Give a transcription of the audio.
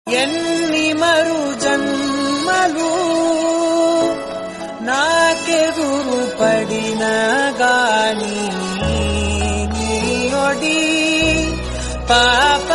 ఎన్ని మరు జన్మలు నాకెదురు పడిన గాని నీ ఒడి పాప